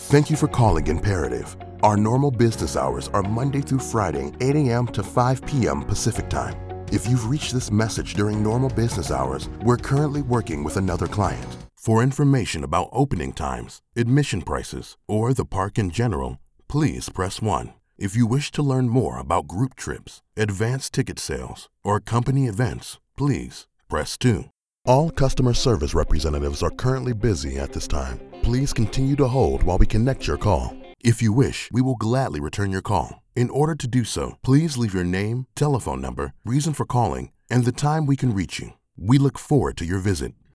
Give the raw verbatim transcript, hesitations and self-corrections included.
Thank you for calling Imperative. Our normal business hours are Monday through Friday, eight a.m. to five p.m. Pacific Time. If you've reached this message during normal business hours, we're currently working with another client. For information about opening times, admission prices, or the park in general, please press one. If you wish to learn more about group trips, advanced ticket sales, or company events, please press two. All customer service representatives are currently busy at this time. Please continue to hold while we connect your call. If you wish, we will gladly return your call. In order to do so, please leave your name, telephone number, reason for calling, and the time we can reach you. We look forward to your visit.